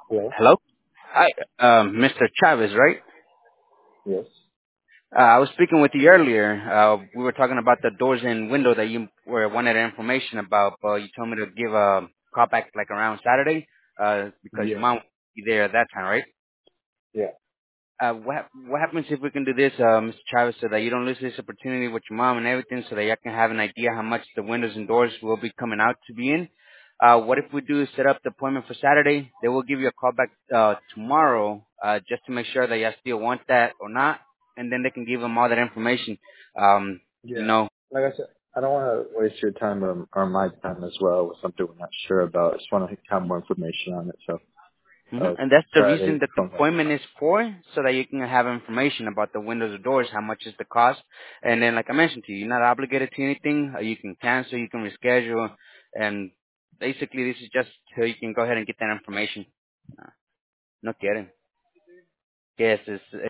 Hello? Hello? Hi, Mr. Chavez, right? Yes. I was speaking with you earlier. We were talking about the doors and window that you were wanted information about, but you told me to give a call back like around Saturday, because your Yeah. mom will be there at that time, right? Yeah. What happens if we can do this, Mr. Chavez, so that you don't lose this opportunity with your mom and everything, so that you can have an idea how much the windows and doors will be coming out to be in? What if we do set up the appointment for Saturday? They will give you a call back tomorrow, just to make sure that you still want that or not, and then they can give them all that information. Um, you Yeah. know, Like I said, I don't want to waste your time or my time as well with something we're not sure about. I just want to have more information on it. So And that's the reason Friday that the from like, appointment is for, so that you can have information about the windows or doors, how much is the cost, and then like I mentioned to you, you're not obligated to anything. You can cancel, you can reschedule, and basically this is just so you can go ahead and get that information. No quieren. Que es